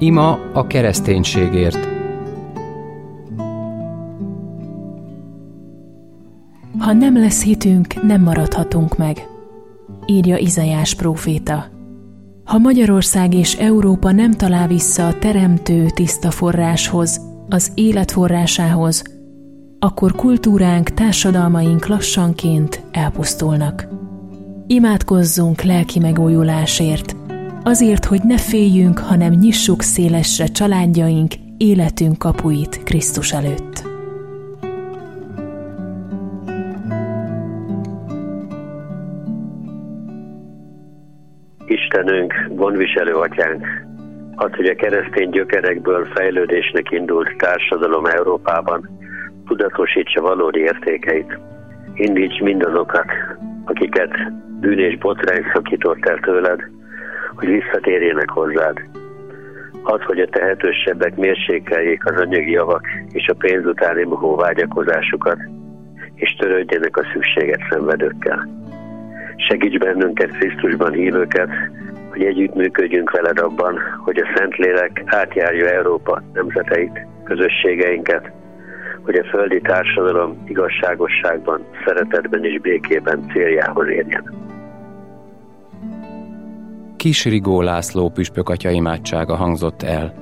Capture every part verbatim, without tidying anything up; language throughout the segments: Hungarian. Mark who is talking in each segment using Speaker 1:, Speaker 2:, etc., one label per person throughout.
Speaker 1: Ima a kereszténységért.
Speaker 2: Ha nem lesz hitünk, nem maradhatunk meg, írja Izaiás próféta. Ha Magyarország és Európa nem talál vissza a teremtő tiszta forráshoz, az élet forrásához, akkor kultúránk, társadalmaink lassanként elpusztulnak. Imádkozzunk lelki megújulásért, azért, hogy ne féljünk, hanem nyissuk szélesre családjaink, életünk kapuit Krisztus előtt.
Speaker 3: Istenünk, gondviselő atyánk, az, hogy a keresztény gyökerekből fejlődésnek indult társadalom Európában tudatosítsa valódi értékeit. Indíts mindazokat, akiket bűn és botrány szakított el tőled, hogy visszatérjenek hozzád. Az, hogy a tehetősebbek mérsékeljék az anyagi javak és a pénz utáni mohó vágyakozásukat, és törődjenek a szükséget szenvedőkkel. Segíts bennünket, Krisztusban hívőket, hogy együttműködjünk veled abban, hogy a Szentlélek átjárja Európa nemzeteit, közösségeinket, hogy a földi társadalom igazságosságban, szeretetben és békében céljához érjen.
Speaker 1: Kis Rigó László püspök atya imádsága hangzott el.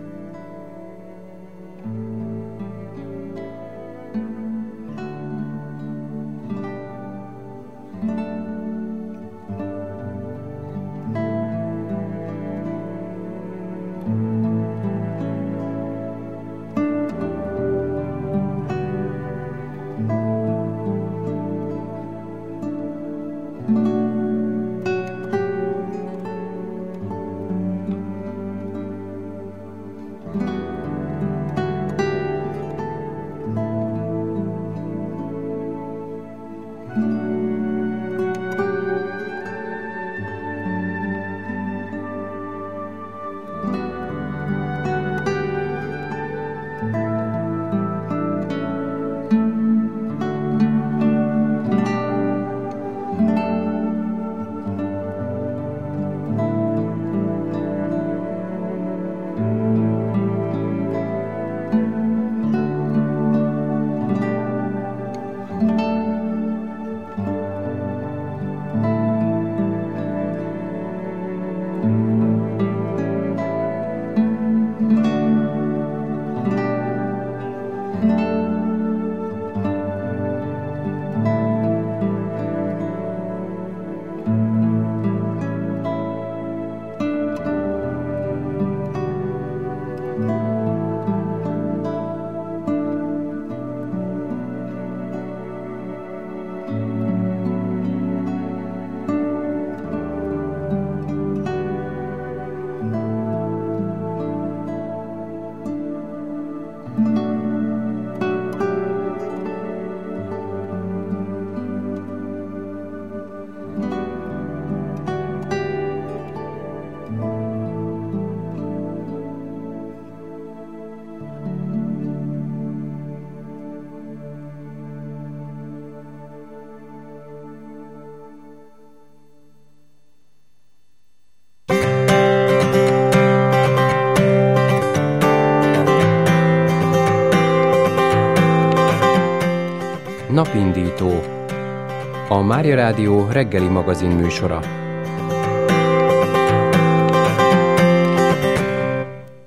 Speaker 1: Napindító, a Mária Rádió reggeli magazin műsora.